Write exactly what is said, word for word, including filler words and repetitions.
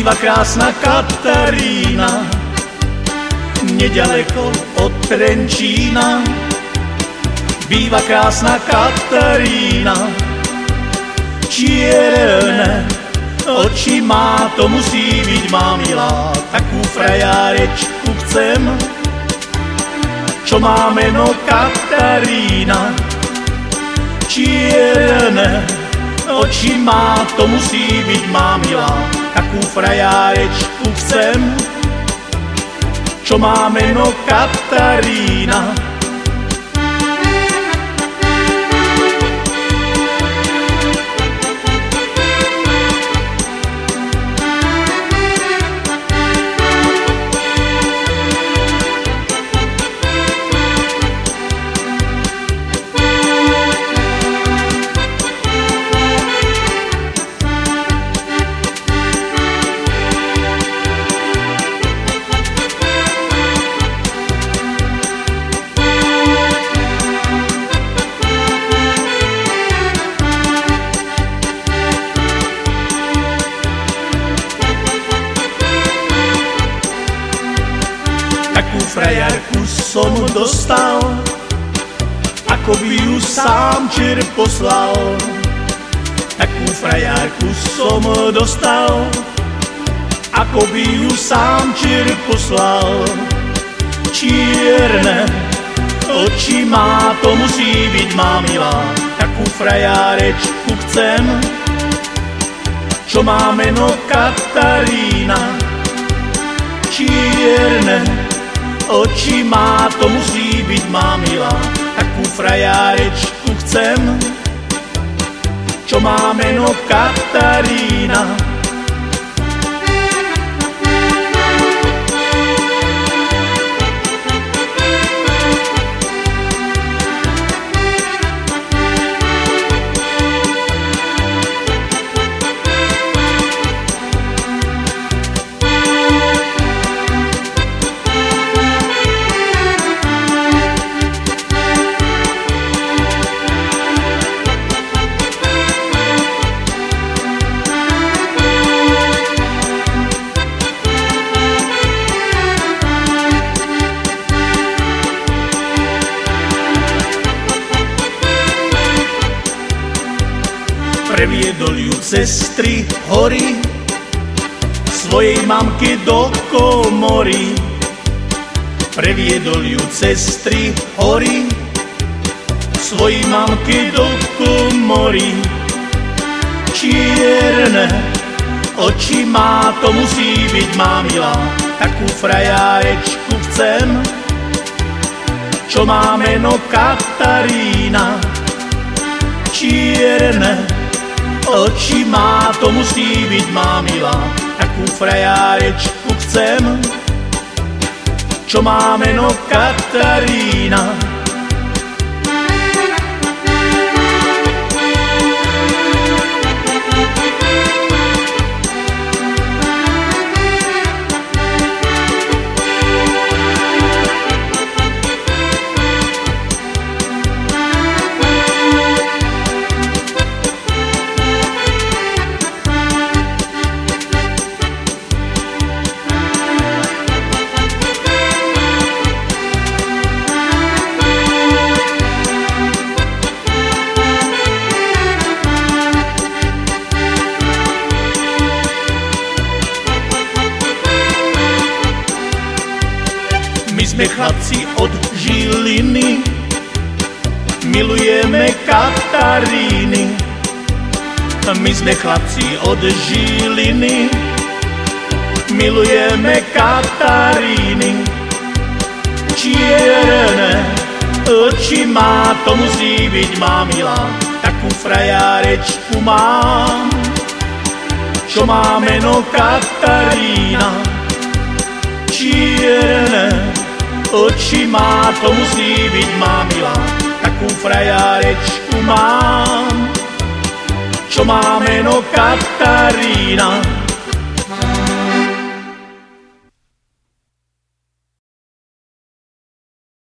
býva krásna Katarína, nedaleko od Trenčína. Býva krásna Katarína, čierne oči má, to musí byť má milá. Takú frajárečku chcem, čo má meno Katarína. Čierne oči má, to musí byť má milá. Takú frajárečku chcem, čo má meno Katarína. Takú frajarku som dostal, ako by ju sám čer poslal. Takú frajarku som dostal, ako by ju sám čer poslal. Čierne oči má, to musí byť má milá. Takú frajárečku chcem, čo má meno Katarína. Čierne oči má, to musí byť má milá. Takú frajárečku chcem, čo má meno Katarína. Previedol ju cez tri hory, svojej mamke do komory. Previedol ju cez tri hory, svojej mamke do komory. Čierne oči má, to musí byť má milá. Takú frajárečku chcem, čo má meno Katarína. Čierne oči má, to musí byť má milá. Takú frajárečku chcem, čo má meno Katarína. My sme chlapci od Žiliny, milujeme Kataríny. My sme chlapci od Žiliny, milujeme Kataríny. Čierne oči má, to musí byť má milá. Takú frajárečku mám, čo má meno Katarína. Čierne oči má, to musí byť má milá. Takú frajárečku mám, čo má meno Katarína.